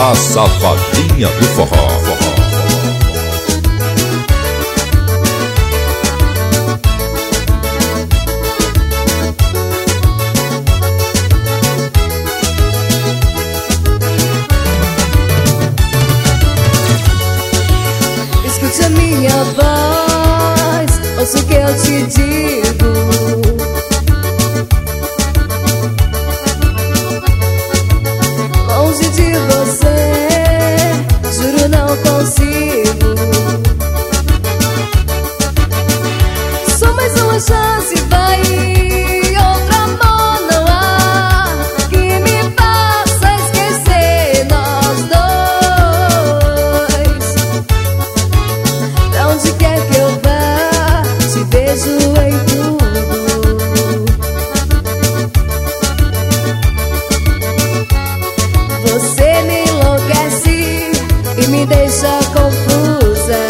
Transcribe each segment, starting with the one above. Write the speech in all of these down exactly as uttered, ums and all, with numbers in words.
A Safadinha do Forró. Escute a minha voz, ouça o que eu te digo. Longe de você, juro não consigo. Só mais uma chance, vai, outro amor não há que me faça esquecer nós dois. Pra onde quer que eu vá, te vejo em tudo. Você me enlouquece e me deixa confusa.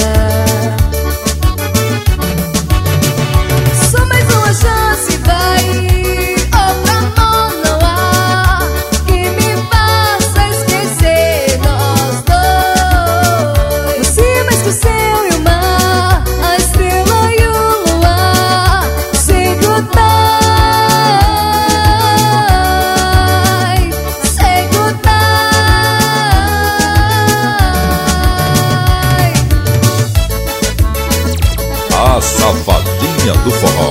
Só mais uma chance, vai, outro amor não há que me faça esquecer nós dois. Você mais que o céu e o mar, a estrela e o luar. Say goodbye, say goodbye. A Safadinha do Forró.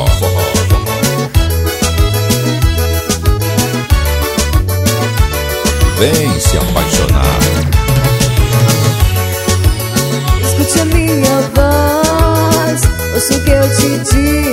Vem se apaixonar. Escute a minha voz, ouça o que eu te digo.